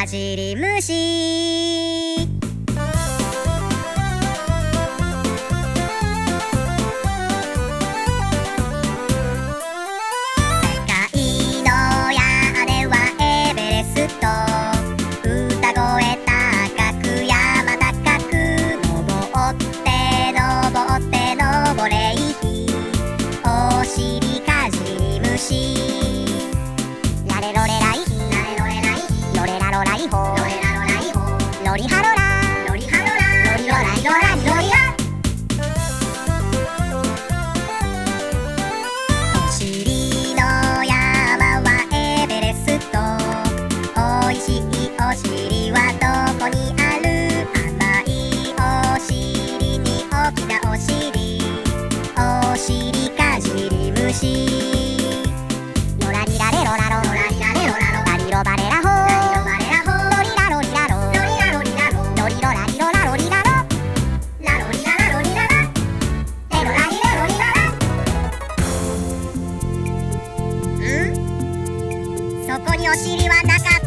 かじり虫。世界の屋根はエベレスト。歌声高く山高く登って登れいひ。お尻かじり虫。ラレロレライヒロレラロライホロリハロラロリロライロラリロリラ。お尻の山はエベレスト。おいしいお尻はどこにある。甘いお尻に大きなお尻。お尻かじり虫。ロラリラレロラロラリロバレラホロリラロリラロロリロラリロラロリラロラロリララロリララレロラリレロリララ。そこにお尻はなかった。